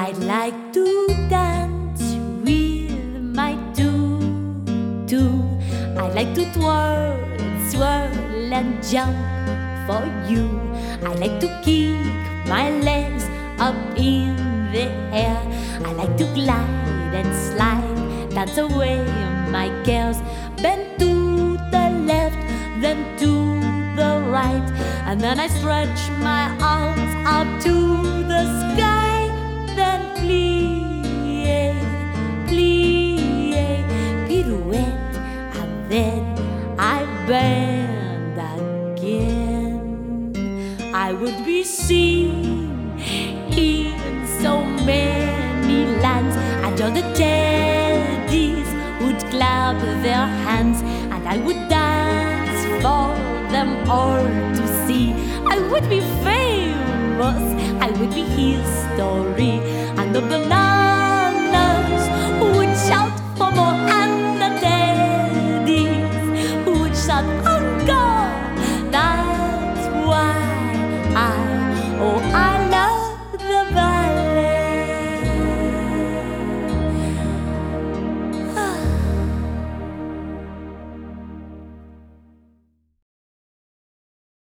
I'd like to dance with my tutu. I'd like to twirl and swirl and jump for you. I like to kick my legs up in the air. I like to glide and slide, dance away my cares. Bend to the left, then to the right, and then I stretch my arms up to the sky. Then plie, plie, pirouette, and then I bend again. I would be seen in so many lands, and all the teddies would clap their hands, and I would dance for them all to see. I would be famous, I would be history, and of the night